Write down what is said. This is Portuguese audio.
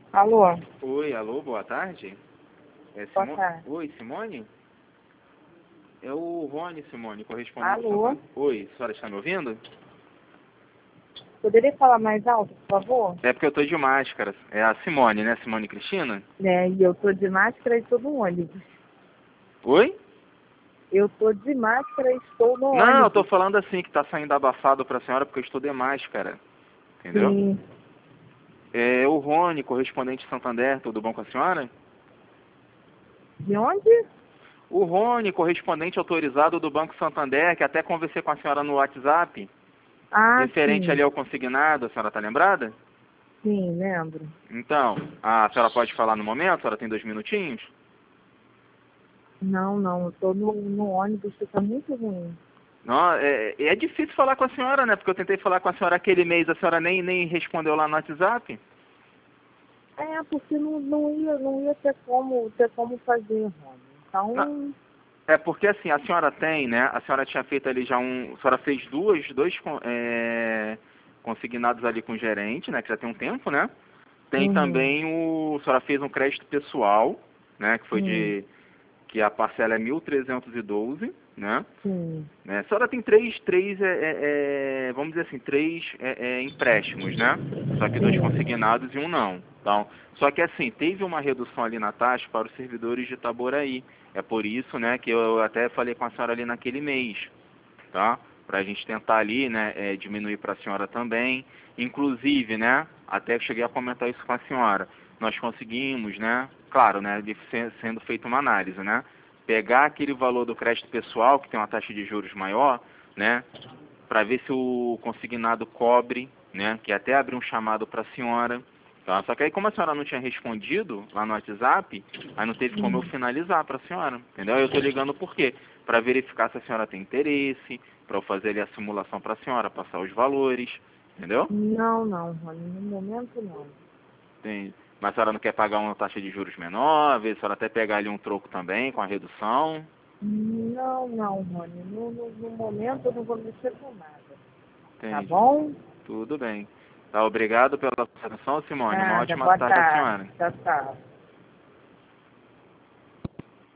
Alô? Oi, alô, boa tarde. Boa tarde. Oi, Simone? É o Rony, Simone, correspondente de Alô? Santander. Oi, a senhora está me ouvindo? Poderia falar mais alto, por favor? É porque eu tô de máscara. É a Simone, né? Simone Cristina? E eu tô de máscara e estou no ônibus. Oi? Eu tô de máscara e estou no Não, eu tô ônibus. falando assim, que tá saindo abafado pra senhora porque eu estou de máscara. Entendeu? Sim. É o Rony, correspondente de Santander, tudo bom com a senhora? De onde? O Rony, correspondente autorizado do Banco Santander, que até conversei com a senhora no WhatsApp, Ah, referente sim. ali ao consignado, a senhora tá lembrada? Sim, lembro. Então, a senhora pode falar no momento? A senhora tem 2 minutinhos? Não, não. Eu tô no ônibus, fica muito ruim. Não, é difícil falar com a senhora, né? Porque eu tentei falar com a senhora aquele mês, a senhora nem respondeu lá no WhatsApp. Porque não ia ter como fazer, Rony. Não, Então, é porque assim, a senhora tem, né? A senhora tinha feito ali já a senhora fez consignados ali com o gerente, né? Que já tem um tempo, né? Tem uhum, também a senhora fez um crédito pessoal, né? Que foi sim, que a parcela é 1.312, né? sim, A senhora tem três, vamos dizer assim, três empréstimos, né? Só que 2 sim. consignados e um não. Então, só que assim, teve uma redução ali na taxa para os servidores de Itaboraí. É por isso, né, que eu até falei com a senhora ali naquele mês, tá? Para a gente tentar ali, né, diminuir para a senhora também. Inclusive, né, até cheguei a comentar isso com a senhora. Nós conseguimos, né, claro, né, sendo feita uma análise, né? Pegar aquele valor do crédito pessoal, que tem uma taxa de juros maior, né, para ver se o consignado cobre, né, que até abrir um chamado para a senhora, tá? Só que aí como a senhora não tinha respondido lá no WhatsApp, aí não teve como eu Hum. finalizar para a senhora, entendeu? Eu estou ligando por quê? Para verificar se a senhora tem interesse, para eu fazer ali a simulação para a senhora, passar os valores, entendeu? Não, não, Rony. No momento, não. Tem, mas a senhora não quer pagar uma taxa de juros menor, às vezes a senhora até pegar ali um troco também com a redução. Não, não, Rony. No momento eu não vou mexer com nada. Tá Entendi. bom? Tudo bem. Tá, obrigado pela atenção, Simone. Uma Nada. ótima Boa tarde à tarde. senhora. Tchau, tchau.